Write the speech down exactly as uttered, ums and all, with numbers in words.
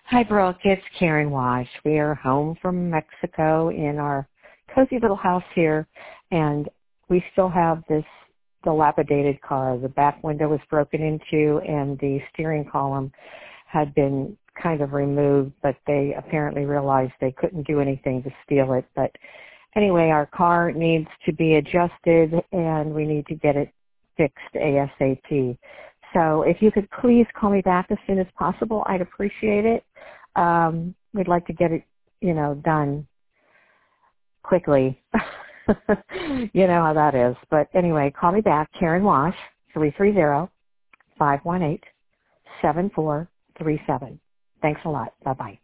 Hi, Brooke. It's Karen Wash. We are home from Mexico in our cozy little house here, and we still have this dilapidated car. The back window was broken into, and the steering column had been kind of removed, but they apparently realized they couldn't do anything to steal it. But anyway, our car needs to be adjusted, and we need to get it fixed ASAP. So if you could please call me back as soon as possible, I'd appreciate it. Um, we'd like to get it, you know, done quickly. You know how that is. But anyway, call me back, Karen Wash, three three zero, five one eight, seven four three seven. Thanks a lot. Bye-bye.